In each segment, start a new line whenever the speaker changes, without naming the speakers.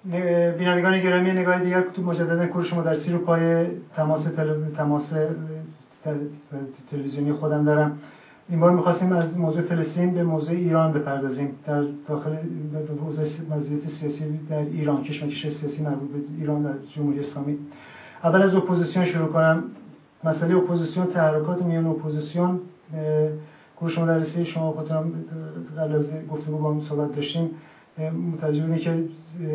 بینندگان گرامی، نگاه دیگر تو مجددا کوروش مدرسی رو پای تماس تلویزیونی خودم دارم. این بار می‌خواستیم از موضوع فلسطین به موضوع ایران بپردازیم. در داخل وضعیت سیاسی در ایران، کشمکش سیاسی مربوط به ایران در جمهوری اسلامی. اول از اپوزیسیون شروع کنم. مسئله اپوزیسیون، تحرکات میان اپوزیسیون، کوروش مدرسی شما خودتون قبل از گفتگو با هم صحبت داشتیم، متوجه بودید که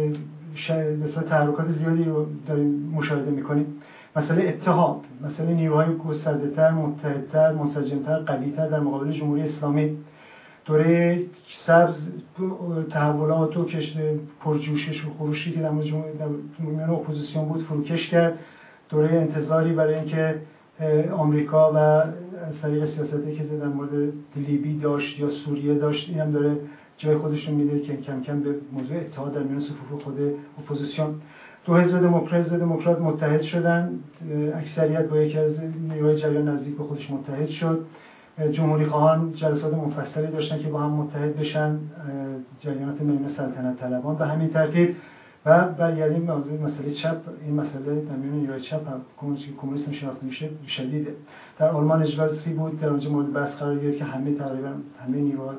مثلا تحرکات زیادی رو داریم مشاهده می‌کنیم. مسئله اتحاد، مسئله نیروهای گسترده‌تر، متحدتر، منسجم‌تر، قوی‌تر در مقابل جمهوری اسلامی. دوره سبز تحولات و پرجوشش و خروشی که در میان اپوزیسیون بود فروکش کرد. دوره انتظاری برای اینکه آمریکا و از طریق سیاستی که در مورد لیبی داشت یا سوریه داشت، این هم داره جای خودش رو میده که کم کم به موضوع اتحاد در میان صفوف خود اپوزیسیون. دو حزب دموکرات متحد شدن، اکثریت با یکی از نیروهای جریان نزدیک به خودش متحد شد. جمهوری خواهان جلسات مفصلی داشتن که با هم متحد بشن، جریانات میان سلطنت طلبان به همین ترتیب. و برگردیم به مسئله چپ. این مسئله در میان نیروهای چپ کمونیسم شناخته میشه شدیده. در آلمان اجلاسی بود، در اونجا مورد بحث قرار گرفت که همه نیروها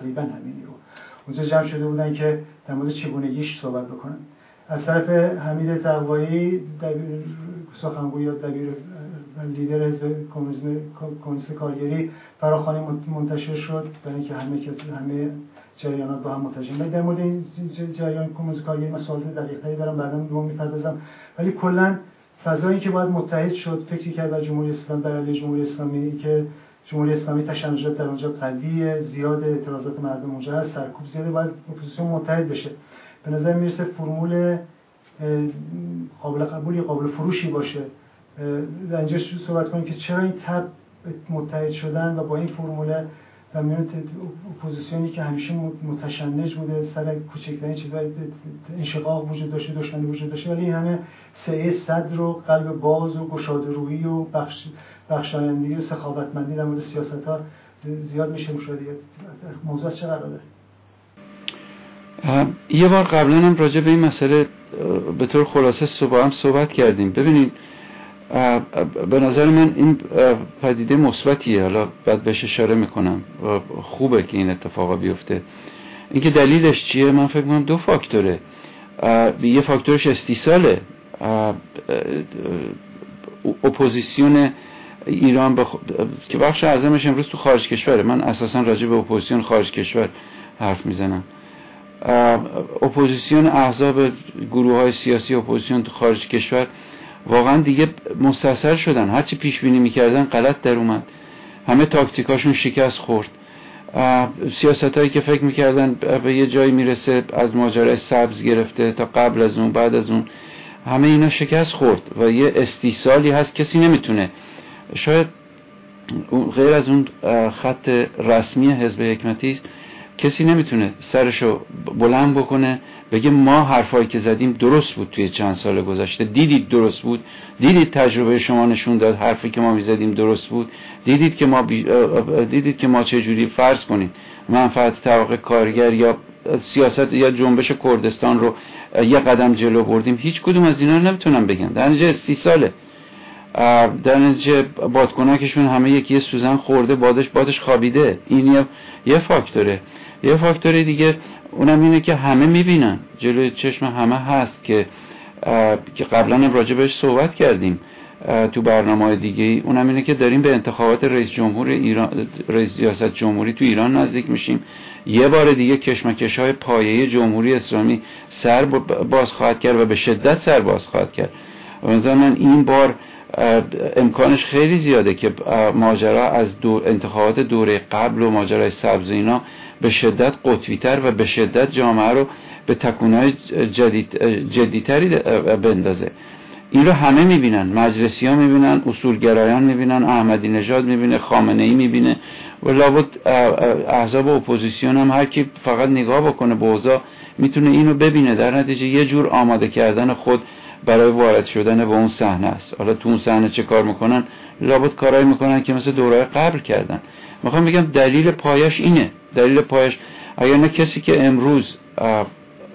اونجا جمع شده بودن که در مورد چگونگیش صحبت بکنن. از طرف حمید تقوایی، سخنگوی یا دبیر لیدر حزب کمونیست کارگری، فراخوانی منتشر شد برای اینکه همه جریانات با هم متجانس. در مورد این جریان کمونیست کارگری من سوالات دقیق‌تری دارم، بعداً به اون می‌پردازم. ولی کلاً فضایی که باید متحد شد، فکری کرد بر جمهوری اسلامی، بر علیه جمهوری اسلامی، که جمهوری اسلامی تشنجات در اونجا قویه، زیاد اعتراضات مردم اونجا هست، سرکوب زیاده، باید اپوزیسیون متحد بشه. به نظر میرسه فرمول قابل قبولی، قابل فروشی باشه. در اینجا صحبت کنیم که چرا این تب متحد شدن و با این فرموله در میان اپوزیسیونی که همیشه متشنج بوده، سر کوچکترین چیزای انشقاق وجود داشته، دشمنی وجود داشته، ولی این همه سعی صدر و قلب باز و گشاده‌رویی و بخشایندگی و سخاوتمندی در مورد سیاست‌ها زیاد میشه مشاهده. موضوع چه قراره؟
یه بار قبلا هم راجع به این مسئله به طور خلاصه با هم صحبت کردیم. ببینید، به نظر من این پدیده مثبتیه، حالا بعد بهش اشاره میکنم و خوبه که این اتفاقا بیفته. اینکه دلیلش چیه؟ من فکر میکنم دو فاکتوره. یه فاکتورش استیصاله. اپوزیسیون ایران که بخش اعظمش امروز تو خارج کشوره. من اساسا راجع به اپوزیسیون خارج کشور حرف میزنم. اپوزیسیون، احزاب، گروه‌های سیاسی اپوزیسیون تو خارج کشور واقعا دیگه مستصر شدن. هرچی پیش بینی میکردن غلط در اومد. همه تاکتیکاشون شکست خورد. سیاستایی که فکر میکردن به یه جایی میرسه، از ماجرای سبز گرفته تا قبل از اون، بعد از اون، همه اینا شکست خورد و یه استیصالی هست. کسی نمیتونه، شاید غیر از اون خط رسمی حزب حکمتی است، کسی نمیتونه سرشو بلند بکنه بگه ما حرفایی که زدیم درست بود توی چند سال گذشته. دیدید درست بود، دیدید تجربه شما نشون داد حرفی که ما میزدیم درست بود، دیدید که ما چه جوری فرض کنیم منفعت طبقه کارگر یا سیاست یا جنبش کردستان رو یه قدم جلو بردیم. هیچ کدوم از اینا رو نمیتونم بگم. در نتیجه 30 ساله، در نتیجه بادکنکشون همه یکی سوزن خورده، بادش خوابیده. این یه فاکتوره. یه فاکتور دیگه اونم اینه که همه میبینن، جلوی چشم همه هست که قبلا هم راجع بهش صحبت کردیم تو برنامه‌های دیگه. اونم اینه که داریم به انتخابات رئیس جمهور ایران، رئیس ریاست جمهوری تو ایران نزدیک میشیم. یه بار دیگه کشمکش‌های پایه‌ای جمهوری اسلامی سر باز خواهد کرد و به شدت سر باز خواهد کرد. مثلا من این بار امکانش خیلی زیاده که ماجرا از انتخابات دوره قبل و ماجرای سبز اینا به شدت قطبی‌تر و به شدت جامعه رو به تکونهای جدی‌تری بندازه. این رو همه میبینن، مجلسی‌ها میبینن، اصولگرایان میبینن، احمدی نژاد میبینه، خامنه‌ای میبینه و لابد احزاب اپوزیسیون هم هر کی فقط نگاه بکنه به اوضاع میتونه اینو ببینه. در نتیجه یه جور آماده کردن خود برای وارد شدن به اون صحنه است. حالا تو اون صحنه چه کار میکنن؟ لابد کارایی میکنن که مثل دورهای قبل کردن. میخوام بگم دلیل پایش اینه. دلیل پایش اگر نه کسی که امروز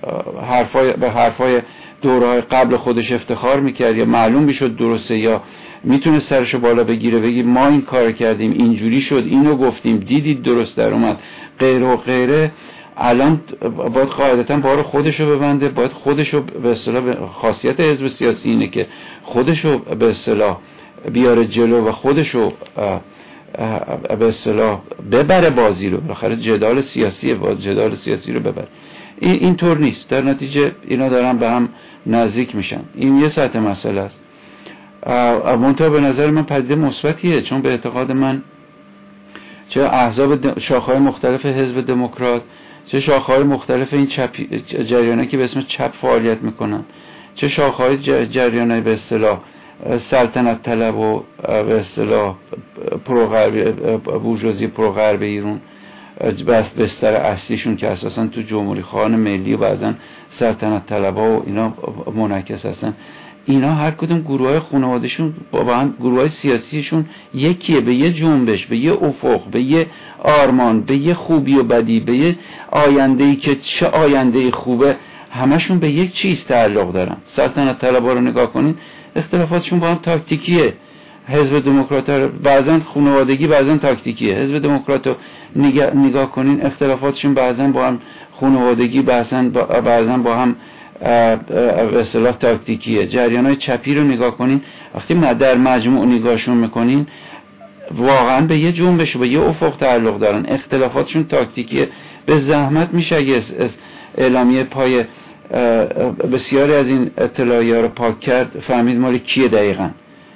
به حرفای دوره‌های قبل خودش افتخار میکرد یا معلوم میشد درسته یا میتونه سرشو بالا بگیره بگی ما این کار کردیم اینجوری شد اینو گفتیم دیدید درست در اومد غیره و غیره، الان باید قاعدتا بار خودشو ببنده، باید خودشو به اصطلاح، خاصیت حزب سیاسی اینه که خودشو به اصطلاح بیاره جلو و خودشو به اصطلاح ببره بازی رو، بالاخره جدال سیاسیه، باید جدال سیاسی رو ببره. این طور نیست، در نتیجه اینا دارن به هم نزدیک میشن. این یه سطح مسئله است. منتها به نظر من پدیده مثبتیه، چون به اعتقاد من چه احزاب شاخه‌های مختلف حزب دموکرات، چه شاخه‌های مختلف این جریانایی که به اسم چپ فعالیت میکنن، چه شاخه‌های جریانایی به اصطلاح سلطنت طلب و به اصطلاح بورژوازی پروغرب ایران، بستر اصلیشون که اساسا تو جمهوری خواهان ملی و بعضا سلطنت طلبها و اینا منعکس هستن، اینا هر کدوم گروه‌های خانواده‌شون با هم گروه‌های سیاسیشون یکیه، به یه جنبش، به یه افق، به یه آرمان، به یه خوبی و بدی، به یه آینده‌ای که چه آینده‌ای خوبه، همشون به یک چیز تعلق دارن. سلطنت طلبها رو نگاه کنین، اختلافاتشون با هم تاکتیکیه. حزب دموکرات بعضن خانوادگی بعضن تاکتیکیه. حزب دموکرات رو نگاه کنین، اختلافاتشون بعضن با هم خانوادگی بعضن با هم به اصطلاح تاکتیکیه. جریان‌های چپی رو نگاه کنین، وقتی در مجموع نگاهشون میکنین واقعا به یه جنبش و به یه افق تعلق دارن، اختلافاتشون تاکتیکیه. به زحمت میشه اگه اعلامیه پای بسیاری از این اطلاعیه رو پاک کرد فهمید مال کیه دقیقاً.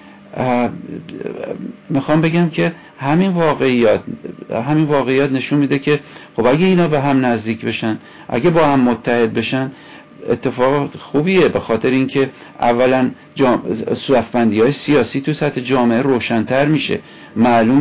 میخوام بگم که همین واقعیات نشون میده که خب اگه اینا به هم نزدیک بشن، اگه با هم متحد بشن، اتفاق خوبیه، به خاطر اینکه اولا صف‌بندی‌های سیاسی تو سطح جامعه روشن‌تر میشه، معلوم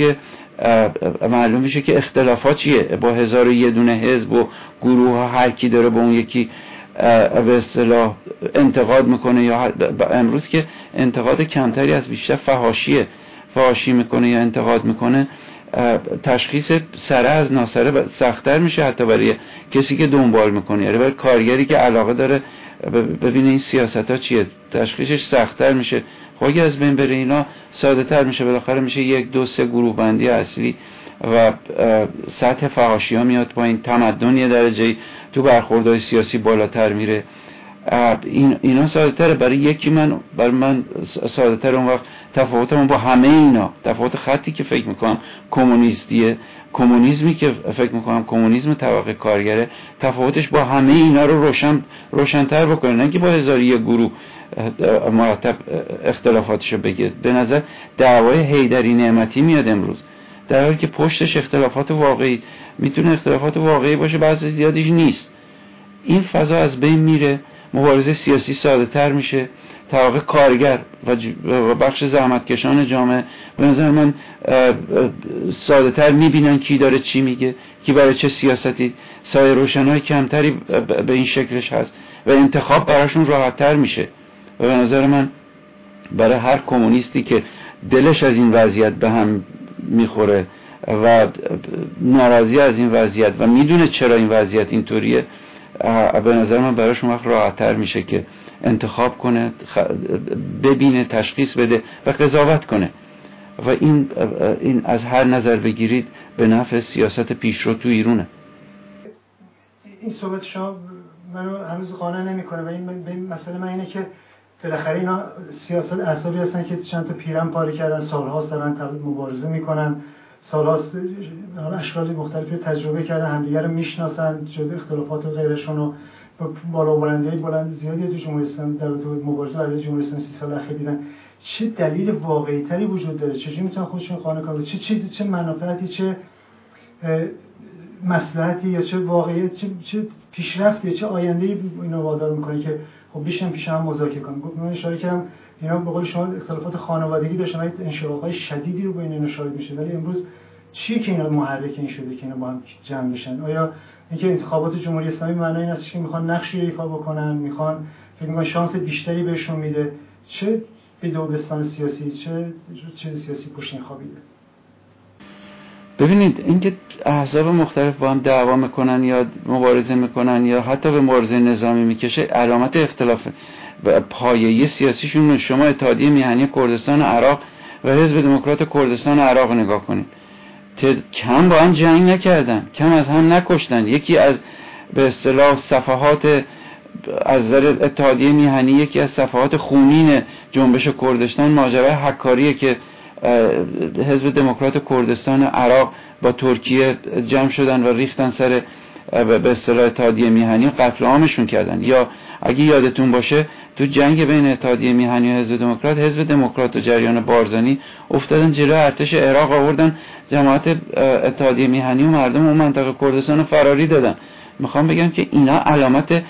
میشه که اختلافات چیه. با 1001 دونه حزب و گروه ها هر کی داره به اون یکی به اصطلاح انتقاد میکنه، یا امروز که انتقاد کمتری از بیشتر فحاشی میکنه یا انتقاد میکنه، تشخیص سره از ناسره سخت‌تر میشه، حتی برای کسی که دنبال میکنه، یعنی برای کارگری که علاقه داره ببینه این سیاست ها چیه، تشخیصش سخت‌تر میشه. خب اگه از بین بره اینا ساده تر میشه، بالاخره میشه 1 2 3 گروه بندی اصلی و سطح فحاشی ها میاد پایین، تمدن یه درجه تو برخوردهای سیاسی بالاتر میره. اینا ساده تره برای من ساده تر. اون وقت تفاوتمون با همه اینا، تفاوت خطی که فکر میکنم کمونیستیه، کمونیسمی که فکر میکنم کمونیسم طبقه کارگره، تفاوتش با همه اینا رو روشن‌تر بکنه، نه که با 1001 گروه مرتب اختلافاتشو بگه. به نظر دعوای حیدری نعمتی میاد امروز، در حالی که پشتش اختلافات واقعی میتونه اختلافات واقعی باشه، بعضی زیادیش نیست. این فضا از بین میره، مبارزه سیاسی ساده تر میشه، طبقه کارگر و بخش زحمتکشان جامعه به نظر من ساده تر میبینن کی داره چی میگه، کی برای چه سیاستی، سایه روشنای کمتری به این شکلش هست و انتخاب براشون راحت تر میشه. و به نظر من برای هر کمونیستی که دلش از این وضعیت به هم میخوره و ناراضی از این وضعیت و میدونه چرا این وضعیت اینطوریه، به نظر من براش وقت راحت‌تر میشه که انتخاب کنه، ببینه، تشخیص بده و قضاوت کنه. و این از هر نظر بگیرید به نفع سیاست پیشرو تو ایرونه.
این صحبت شما منو هنوز قانع نمیکنه و این مسئله من اینه که بالاخره اینا سیاست احزابی هستن که چند تا پیرن پاره کردن، سالهاست دارن مبارزه میکنن، سالهاست اشکال مختلفی تجربه کردن، همدیگه رو میشناسن، جدا اختلافات و غیرشون رو بالا بلندی بلند زیادی تو جمهوری اسلامی در مبارزه برای جمهوری اسلامی 30 سال اخیر دیدن. چه دلیل واقعی تری وجود داره؟ چجوری میتونن خودشون قانع کنن؟ چه چیزی، چه منافعتی، چه مصلحتی یا چه واقعیت، چه پیشرفتی، چه آینده‌ای اینا وادار میکنه که خب بیشتر پیش هم مذاکره کنیم؟ من اشاره کردم اینا به قول شما اختلافات خانوادگی داشتن، انشقاق‌های شدیدی رو بین اینا شاهد میشه، ولی امروز چیه که اینا محرک این شده که اینا با هم جمع بشن؟ آیا اینکه انتخابات جمهوری اسلامی معنی این است که میخوان نقشی رو ایفا بکنن، میخوان فکر می‌کنن شانس بیشتری بهشون میده؟ چه بدوبستان سیاسی، چه سیاسی پشت این خوابیده؟
ببینید اینکه احزاب مختلف با هم دعوا میکنن یا مبارزه میکنن یا حتی به مبارزه نظامی میکشه علامت اختلاف پایه‌ای سیاسیشون. شما اتحادیه میهنی کردستان عراق و حزب دموکرات کردستان عراق نگاه کنید، کم با هم جنگ نکردن، کم از هم نکشتن. یکی از به اصطلاح صفحات از نظر اتحادیه میهنی یکی از صفحات خونین جنبش کردستان ماجرای حکاریه که حزب دموکرات کردستان عراق با ترکیه جمع شدن و ریختن سر به اصطلاح اتحادیه میهنی و قتل عامشون کردن. یا اگه یادتون باشه تو جنگ بین اتحادیه میهنی و حزب دموکرات و جریان بارزانی افتادن جلو ارتش عراق، آوردن جماعت اتحادیه میهنی و مردم اون منطقه کردستان فراری دادن. میخوام بگم که اینا علامت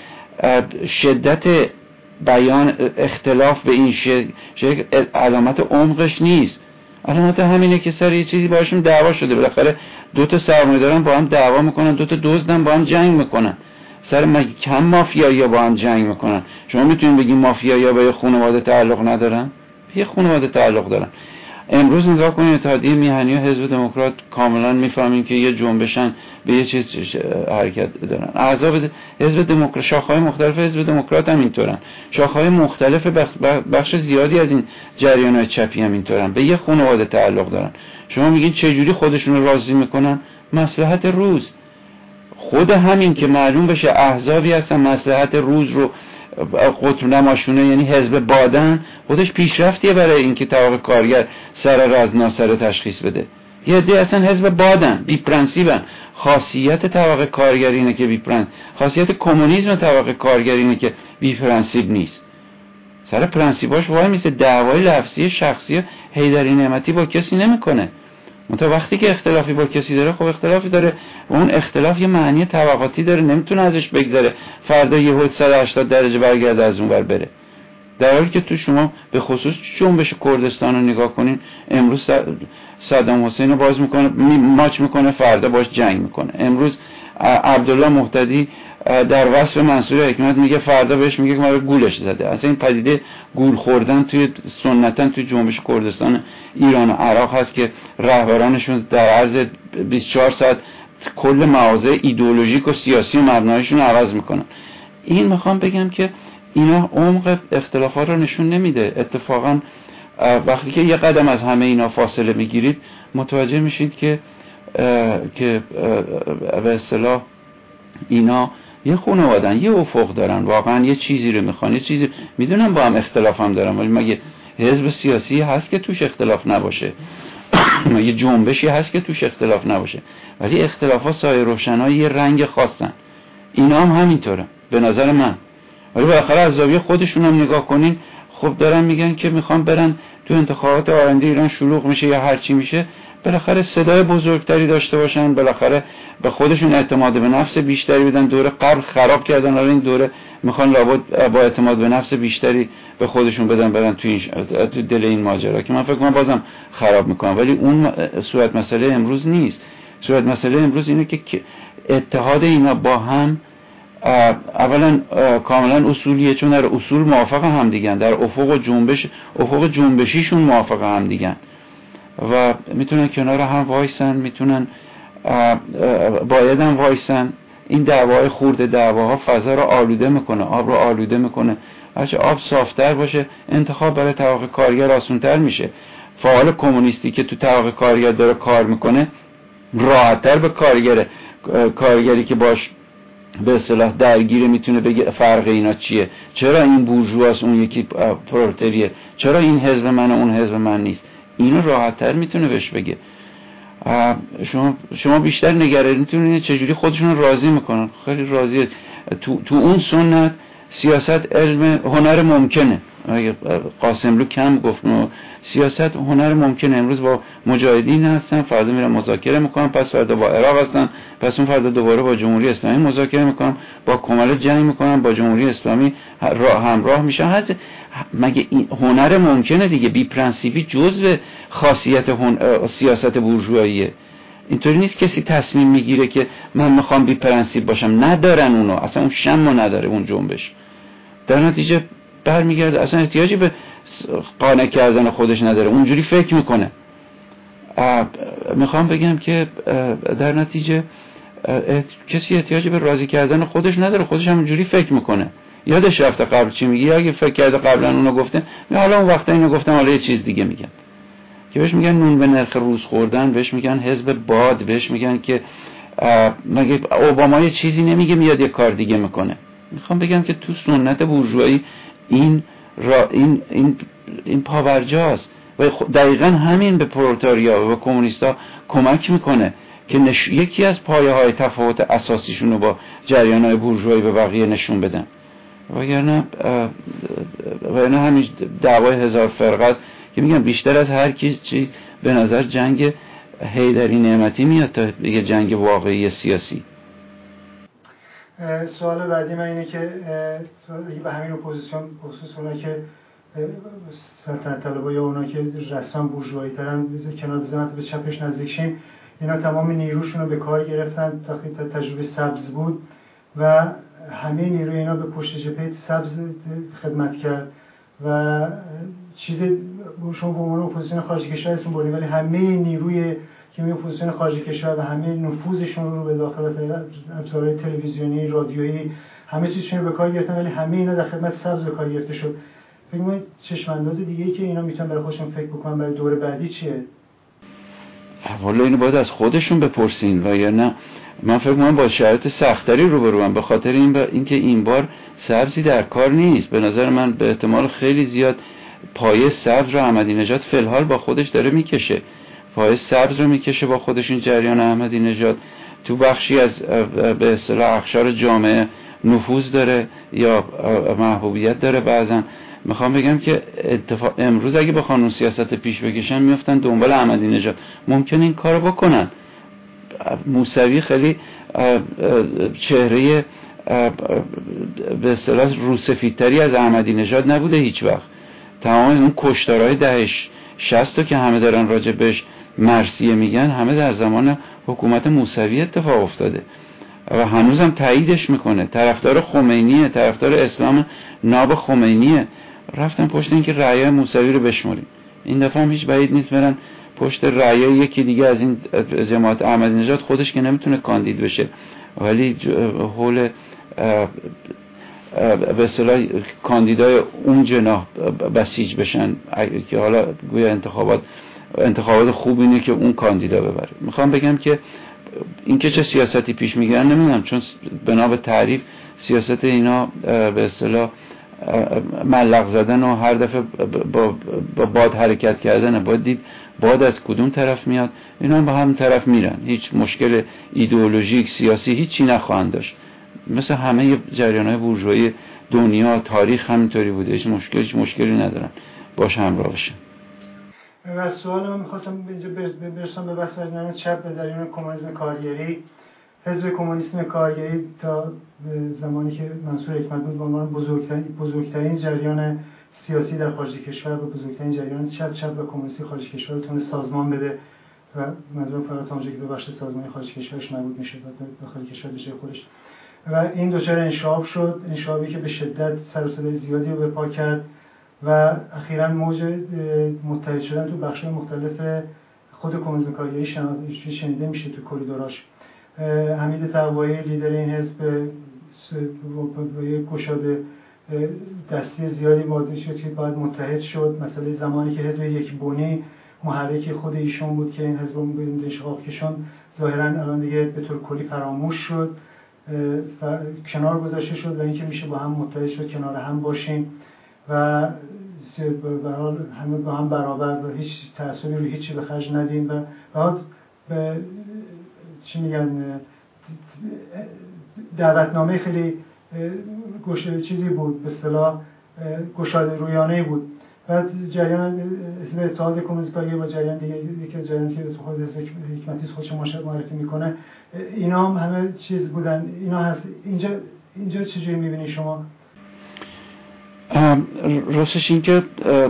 شدت بیان اختلاف به این شکل علامت عمقش نیست، علامت همینه که سر یه چیزی باشون دعوا شده. بالاخره دو تا سرمایه‌دارن با هم دعوا میکنن، دو تا دزدن با هم جنگ میکنن، سر کم مافیایی‌ها با هم جنگ میکنن. شما میتونید بگید مافیایی‌ها به یه خانواده تعلق ندارن؟ یه خانواده تعلق دارن. امروز نگاه کنید اتحادیه میهنی و حزب دموکرات کاملا میفهمین که یه جنبشن، به یه چیز حرکت دارن. احزاب حزب دموکرات، شاخه‌های مختلف حزب دموکرات هم اینطورن، شاخه‌های مختلف بخش زیادی از این جریان‌های چپی هم اینطورن، به یه خانواده تعلق دارن. شما میگین چه جوری خودشون رو راضی میکنن؟ مصلحت روز. خود همین که معلوم بشه احزابی هستن مصلحت روز رو قطب نماشونه، یعنی حزب بادن، خودش پیشرفتیه برای اینکه طبقه کارگر سر راز ناسره تشخیص بده. یه عده اصلا حزب بادن، بی پرنسیبن. خاصیت طبقه کارگر اینه که خاصیت کمونیسم طبقه کارگر اینه که بی پرنسیب نیست. سر پرنسیباش وای میسته. دعوای لفظی شخصی حیدری نعمتی با کسی نمیکنه. منتها وقتی که اختلافی با کسی داره، خب اختلافی داره و اون اختلاف یه معنی طبقاتی داره، نمیتونه ازش بگذره فردا یهو 180 درجه برگرده از اون ور بره. در حالی که تو شما به خصوص جنبش کردستان رو نگاه کنین، امروز صدام حسین رو باز میکنه، ماچ میکنه، فردا باش جنگ میکنه. امروز عبدالله مهتدی در وصف منصور حکمت میگه، فردا بهش میگه که ما رو گولش زده. اصلا این پدیده گول خوردن توی سنتاً توی جنبش کردستان ایران و عراق هست که رهبرانشون در عرض 24 ساعت کل مواضع ایدئولوژیک و سیاسی و مبنایشون رو عوض میکنن. این میخوام بگم که اینا عمق اختلافات رو نشون نمیده. اتفاقاً وقتی که یه قدم از همه اینا فاصله میگیرید متوجه میشید که به اصطلاح اینا یه خانوادن، یه افق دارن، واقعا یه چیزی رو میخوان، یه چیزی میدونن با هم اختلاف هم دارن، ولی مگه حزب سیاسی هست که توش اختلاف نباشه؟ مگه جنبشی هست که توش اختلاف نباشه؟ ولی اختلافات سایه روشنایی یه رنگ خاصن. اینا هم همینطوره به نظر من. ولی بالاخره از زاویه خودشون هم نگاه کنین، خب دارن میگن که میخوان برن تو انتخابات آینده ایران شلوغ میشه یا هر چی میشه، بالاخره صدای بزرگتری داشته باشن، بالاخره به خودشون اعتماد به نفس بیشتری بدن. دوره قبل خراب کردن، الان این دوره میخوان لابد با اعتماد به نفس بیشتری به خودشون بدن، برن تو دل این ماجرا که من فکر کنم بازم خراب میکنم. ولی اون صورت مسئله امروز نیست. صورت مسئله امروز اینه که اتحاد اینا با هم اولا کاملا اصولیه، چون در اصول موافق هم دیگن، در افق جنبشیشون موافق هم دیگن و میتونن کنار هم وایسن، میتونن باید هم وایسن. این دعوای خورده دعواها فضا رو آلوده میکنه، آب رو آلوده میکنه. هرچه آب صافتر باشه انتخاب برای طبقه کارگر آسان‌تر میشه. فعال کمونیستی که تو طبقه کارگر داره کار میکنه راحت‌تر به کارگری که باش به اصطلاح درگیره میتونه بگه فرق اینا چیه، چرا این بورژواست اون یکی پرولتریه، چرا این حزب من و اون حزب من نیست. اینو راحت‌تر میتونه بهش بگه. شما بیشتر نگرانیتون اینه چجوری خودشون راضی میکنن. خیلی راضیه. تو اون سنت سیاست علم هنر ممکنه. قاسملو کم گفت سیاست هنر ممکنه. امروز با مجاهدین هستن، فردا میرن مذاکره میکنن، پس فردا با عراق هستن، پس اون فردا دوباره با جمهوری اسلامی مذاکره میکنن، با کمال جنگ میکنن، با جمهوری اسلامی همراه میشن. مگه این هنر ممکنه دیگه؟ بی پرنسیبی جزء خاصیت سیاست بورژواییه. اینطوری نیست کسی تصمیم میگیره که من میخوام بی پرنسیب باشم. ندارن اونو، اصلا اون شمو نداره اون جنبش. در نتیجه برمیگرده اصلا احتیاجی به قانع کردن خودش نداره، اونجوری فکر میکنه. میخوام بگم که در نتیجه کسی احتیاجی به راضی کردن خودش نداره، خودش همونجوری فکر میکنه. یادش رفته قبل چی میگه، اگه فکر کرده قبلا اونو گفته، حالا اون وقتا اینو گفتم، حالا یه چیز دیگه میگم. که بهش میگن نون به نرخ روز خوردن، بهش میگن حزب باد، بهش میگن که مگه اوباما یه چیزی نمیگه میاد یه کار دیگه میکنه. میخوام بگم که تو سنت بورژوایی این پاورجاست و دقیقا همین به پرولتاریا و به کمونیستا کمک میکنه که یکی از پایه های تفاوت اساسیشون رو با جریان های بورژوایی به بقیه نشون بدن. وگرنه همین دعوای هزار فرقه است که میگم بیشتر از هر چیز به نظر جنگ حیدری نعمتی میاد تا یه جنگ واقعی سیاسی.
سوال بعدی من اینه که به همین اپوزیسیون، خصوص اونا که سلطنت طلبا یا اونا که رسما بورژوایی ترن کنار بزنن به چپش نزدیک شیم، اینا تمام نیروشون رو به کار گرفتن تا تجربه سبز بود و همه نیروی اینا به پشت جبهه سبز خدمت کرد و چیز شما به عنوان اپوزیسیون خارج کشور اسم بردید، ولی همه نیروی که می اپوزیسیون خارج کشور و همه نفوذشون رو به داخل ابزارهای تلویزیونی، رادیویی، همه چیزشون رو به کار گرفتن، ولی همه اینا در خدمت سبز به کار گرفته شد. فکر می‌کنید چشم‌انداز دیگه‌ای که اینا میتونن برای خودشون فکر بکنن برای دور بعدی چیه؟
والا اینو باید از خودشون بپرسین و یا نه. من فکر می‌کنم با شرایط سخت‌تری روبروام، به خاطر اینکه این بار سبزی در کار نیست. به نظر من به احتمال خیلی زیاد پایه سبز رو احمدی نژاد فی الحال با خودش داره میکشه، پایه سبز رو میکشه با خودش. این جریان احمدی نژاد تو بخشی از به اصطلاح اقشار جامعه نفوذ داره یا محبوبیت داره. بعضن میخوام بگم که امروز اگه بخوان اون سیاست پیش بکشن میفتن دنبال احمدی نژاد. ممکنه این کارو بکنن. موسوی خیلی چهره به اصطلاح روسفیدتری از احمدی نژاد نبوده هیچ وقت. تمام اون کشتارهای دهش 60 که همه دارن راجع بهش مرثیه میگن، همه در زمان حکومت موسوی اتفاق افتاده و هنوزم تاییدش میکنه. طرفدار خمینیه، طرفدار اسلام ناب خمینیه. رفتن پشت اینکه رعایای موسوی رو بشماریم. این دفعه هم هیچ بعید نیست برن پشت رعایای یکی دیگه از این جماعت احمدی نژاد. خودش که نمیتونه کاندید بشه ولی حول به اصطلاح کاندیدای اون جناح بسیج بشن که حالا گویا انتخابات خوب اینه که اون کاندیدا ببره. میخوام بگم که این که چه سیاستی پیش میگیرن نمیدونم، چون بنا به تعریف سیاست اینا به اصطلاح ملق زدن و هر دفعه با باد حرکت کردنه. باید دید باد از کدوم طرف میاد، اینا هم به هم طرف میرن. هیچ مشکل ایدئولوژیک سیاسی هیچی نخواهند داشت. مثل همه جریان‌های بورژوایی دنیا تاریخ همینطوری بوده. هیچ مشکلی ندارن باش همراه بشن.
و سوال من می‌خواستم اینجا برسم به بحث برنامه چپ به جریان کمونیسم کارگری. حزب کمونیسم کارگری تا زمانی که منصور حکمت بود به عنوان بزرگترین جریان سیاسی در خارج کشور و بزرگترین جریان چپ و کمونیستی خارج کشور تونه سازمان بده و منظورم فقط اونجا که به بخش سازمانی خارج کشورش مربوط میشه و داخل کشور به جای خودش. و این دچار انشعاب شد، انشعابی که به شدت سر و صدای زیادی رو به پا کرد و اخیراً موج متحد شدن تو بخش‌های مختلف خود کمونیسم کارگری شنیده میشه تو کریدوراش. حمید تقوایی لیدر این حزب با یک گشاده دستی زیادی ماده شد که باید متحد شد. مثلا زمانی که حزب یک بنی محرک خود ایشون بود که این حزب رو به انشقاق کشان، ظاهراً الان دیگه به طور کلی فراموش شد، کنار گذاشته شد و اینکه میشه با هم متحد شد، کنار هم باشیم و به حال همه با هم برابر و هیچ تعصبی رو هیچی به خرج ندیم و بعد به چی میگن دعوتنامه خیلی چیزی بود، به اصطلاح گشاده رویانه بود. بعد جریان اسم اتحاد کمونیست کارگری با جریان دیگه که جریانی که خود حکمتی خودش معرفی میکنه، اینا هم همه چیز بودن. اینا هست اینجا چجوری میبینی شما؟
راستش این که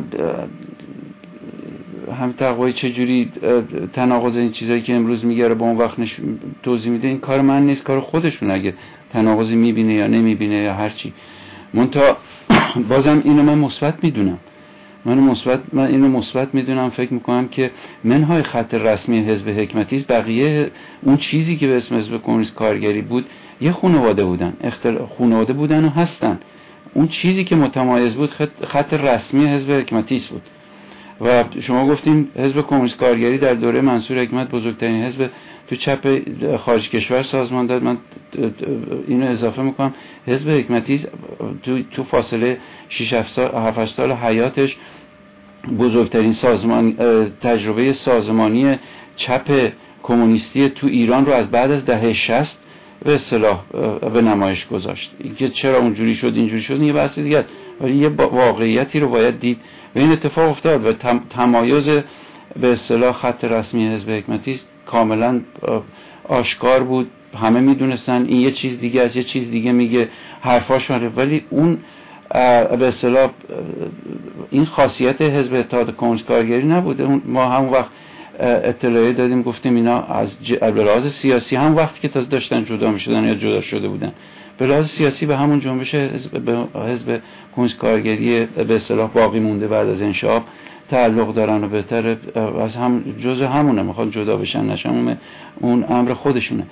هم تقوایی چجوری تناقض این چیزایی که امروز میگره با اون وقت توضیح میده، این کار من نیست، کار خودشون. اگه تناقضی میبینه یا نمیبینه یا هرچی، منتها بازم اینو من مثبت میدونم. من اینو مثبت میدونم. فکر میکنم که منهای خط رسمی حزب حکمتی است، بقیه اون چیزی که به اسم حزب کمونیست کارگری بود یه خانواده بودن، خانواده بودن و هستن. اون چیزی که متمایز بود خط رسمی حزب حکمتی بود. و شما گفتین حزب کمونیست کارگری در دوره منصور حکمت بزرگترین حزب تو چپ خارج کشور سازمان داد. من اینو اضافه میکنم، حزب حکمتی تو فاصله 6-7 سال حیاتش بزرگترین تجربه سازمانی چپ کمونیستی تو ایران رو از بعد از دهه 60 به اصطلاح به نمایش گذاشت. اینکه چرا اونجوری شد اینجوری شد یه بحث دیگه است، ولی یه واقعیتی رو باید دید و این اتفاق افتاد و تمایز به اصطلاح خط رسمی حزب حکمتی کاملا آشکار بود. همه میدونستن این یه چیز دیگه از یه چیز دیگه میگه، حرفاش ماره، ولی اون به اصطلاح این خاصیت حزب اتحاد کمونیست کارگری نبوده. ما همون وقت اطلاعیه دادیم گفتیم اینا از لحاظ سیاسی هم وقتی که تازه داشتن جدا میشدن یا جدا شده بودن، به لحاظ سیاسی به همون جنبش حزب کمونیست کارگری به اصطلاح باقی مونده بعد از انشاب تعلق دارن و بهتره از هم جزء همونه، میخوان جدا بشن نشن اون امر خودشونه.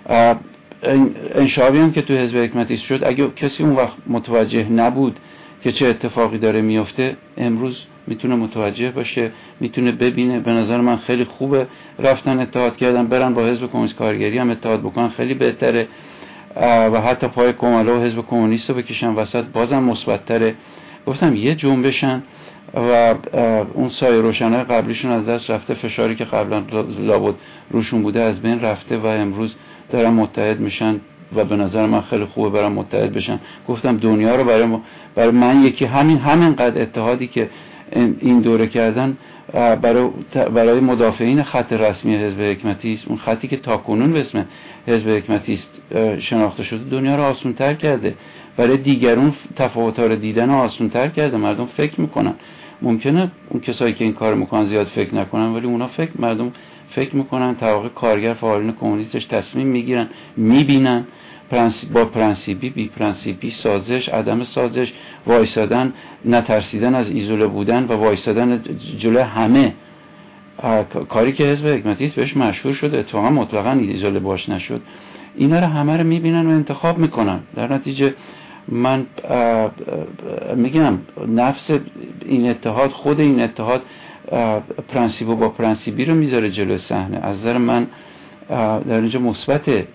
انشابی هم که تو حزب حکمتی شد، اگه کسی اون وقت متوجه نبود که چه اتفاقی داره میفته، امروز میتونه متوجه باشه، میتونه ببینه. به نظر من خیلی خوبه رفتن اتحاد کردن، برن با حزب کمونیست کارگری هم اتحاد بکنن، خیلی بهتره و حتی پای کمالا و حزب کمونیست رو بکشن وسط، بازم مثبت‌تره. گفتم یه جنبشن و اون سایه روشنای قبلیشون از دست رفته، فشاری که قبلا لابد روشون بوده از بین رفته و امروز دارن متحد میشن و به نظر من خیلی خوبه برن متحد بشن. گفتم دنیا رو برای من یکی همینقدر اتحادی که این دوره کردن برای مدافعین خط رسمی حزب حکمتی است، اون خطی که تاکنون به اسم حزب حکمتی است شناخته شده، دنیا رو آسان‌تر کرده، برای دیگرون تفاوت‌ها رو دیدن آسان‌تر کرده. مردم فکر میکنن، ممکنه اون کسایی که این کار میکنن زیاد فکر نکنن، ولی مردم فکر میکنن، طبقه کارگر فعالین کمونیستش تصمیم میگیرن، میبینن با پرنسیبی بی پرنسیبی، سازش عدم سازش، وایسادن، نترسیدن از ایزوله بودن و وایسادن جلوی همه، کاری که حزب حکمتی بهش مشهور شده، اتفاقا مطلقاً ایزوله باش نشد. اینا رو همه رو میبینن و انتخاب میکنن. در نتیجه من میگم نفس این اتحاد، خود این اتحاد پرنسیب با پرنسیبی رو میذاره جلوی صحنه. از نظر من در اینجا مثبته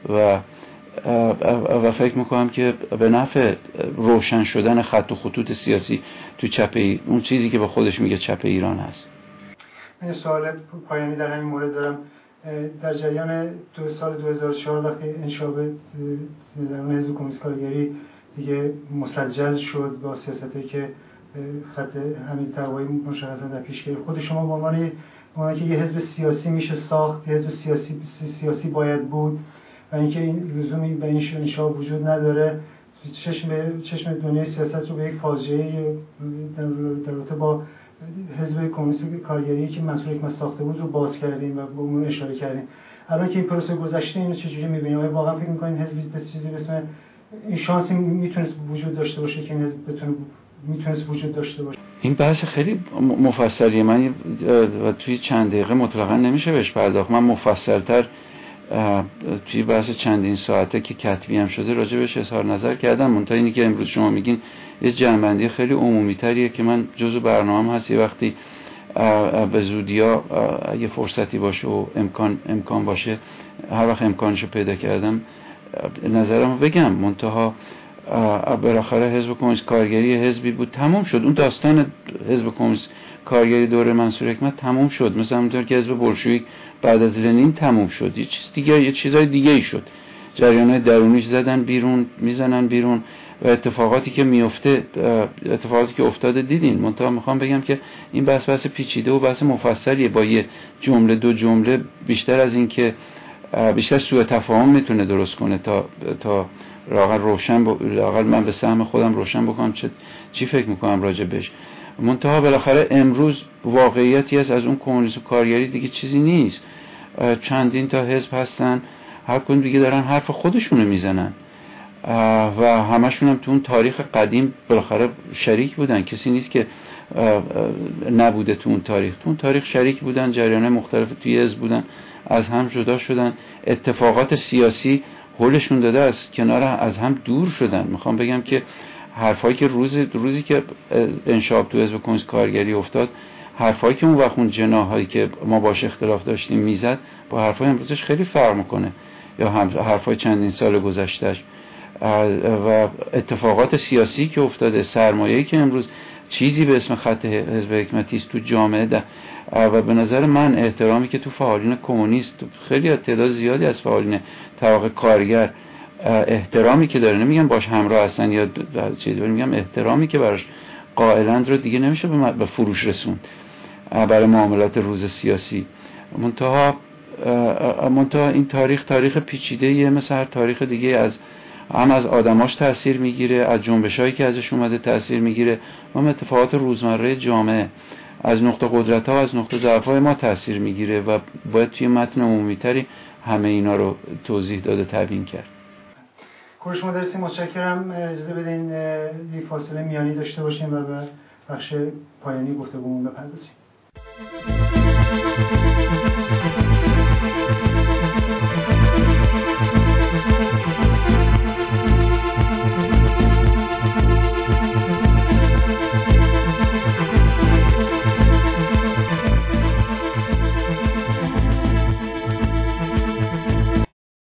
و فکر میکنم که به نفع روشن شدن خط و خطوط سیاسی تو اون چیزی که به خودش میگه چپ ایران هست.
من سوال پایانی در همین مورد دارم. در جریان سال 2004 وقتی انشاب در حزب کمونیست کارگری دیگه مسجل شد با سیاستی که خط همین تقوی مشخصا در پیش گرفت، خود شما به عنوان که یه حزب سیاسی میشه ساخت، یه حزب سیاسی باید بود و اینکه این لزومی به این انشاب وجود نداره، چشم دنیای سیاست رو به یک فاجعه در رابطه با حزب کمونیست کارگری که منصور حکمت ساخته بود رو باز کردیم و به اون اشاره کردیم. الان که این پروسه گذشته، اینو چجوری می‌بینید؟ آیا واقعا فکر می‌کنید حزبی به چیزی به اسم این شانسی میتونست وجود داشته باشه که این حزب میتونست وجود داشته باشه؟
این بحث خیلی مفصلیه، من توی چند دقیقه مطلقاً نمیشه بهش پرداخت. من مفصل‌تر توی بحث چندین ساعته که کتبی هم شده راجع بهش اظهار نظر کردم. منتها اینی که امروز شما میگین یه جنبندی خیلی عمومی تریه که من جزو برنامه‌ام هست، یه وقتی به زودیا اگه فرصتی باشه و امکان باشه، هر وقت امکانشو پیدا کردم نظرمو بگم. منتها بالاخره حزب کمونیست کارگری حزبی بود، تمام شد. اون داستان حزب کمونیست کارگری دوره منصور حکمت تمام شد، مثلا همونطور که حزب بولشویک بعد از لنین تمام شد. یه چیز دیگه، یه چیزای دیگه ای شد. جریان‌های درونیش زدن بیرون، میزنن بیرون و اتفاقاتی که میفته، اتفاقاتی که افتاده دیدین. منتها میخوام بگم که این بحث پیچیده و بحث مفصلیه، با یه جمله دو جمله بیشتر از این که بیشتر سوء تفاهم میتونه درست کنه تا لااقل روشن لااقل من به سهم خودم روشن بکنم چی فکر میکنم راجع بهش. منتها بالاخره امروز واقعیتی هست، از اون کمونیسم کارگری دیگه چیزی نیست. چندین تا حزب هستن، هر کدوم دیگه دارن حرف خودشونو میزنن. و همشون هم تو اون تاریخ قدیم بالاخره شریک بودن. کسی نیست که نبوده تو اون تاریخ. تو اون تاریخ شریک بودن، جریان‌های مختلف توی حزب بودن، از هم جدا شدن، اتفاقات سیاسی هولشون داده از کنار از هم دور شدن. میخوام بگم که حرفایی که روزی که انشاب تو حزب کمونیست کارگری افتاد، حرفایی که اون وقت اون جناحایی که ما باش اختلاف داشتیم میزد با حرفای امروزش خیلی فرق میکنه، یا حرفای چندین سال گذشتهش و اتفاقات سیاسی که افتاده، سرمایه‌ای که امروز چیزی به اسم خط حزب حکمتی است تو جامعه ده. و به نظر من احترامی که تو فعالین کمونیست، خیلی تعداد زیادی از فعالین طبقه کارگر احترامی که داره، نمیگم باش همراه هستن یا چیزی، میگم احترامی که براش قائلند رو دیگه نمیشه به فروش رسوند برای معاملات روز سیاسی. منتها این تاریخ پیچیده‌ایه، مثل هر تاریخ دیگه، هم از آدماش تأثیر میگیره، از جنبشایی که ازش اومده تأثیر میگیره، و هم اتفاقات روزمره جامعه از نقطه قدرت‌ها و از نقطه ضعف‌های ما تأثیر میگیره و باید توی متن عمومی‌تری همه اینا رو توضیح داد و تبیین کرد.
کوروش مدرسی، متشکرم. اجازه بدین یه فاصله میانی داشته باشیم و به بخش پایانی گفتگومون بپردازیم.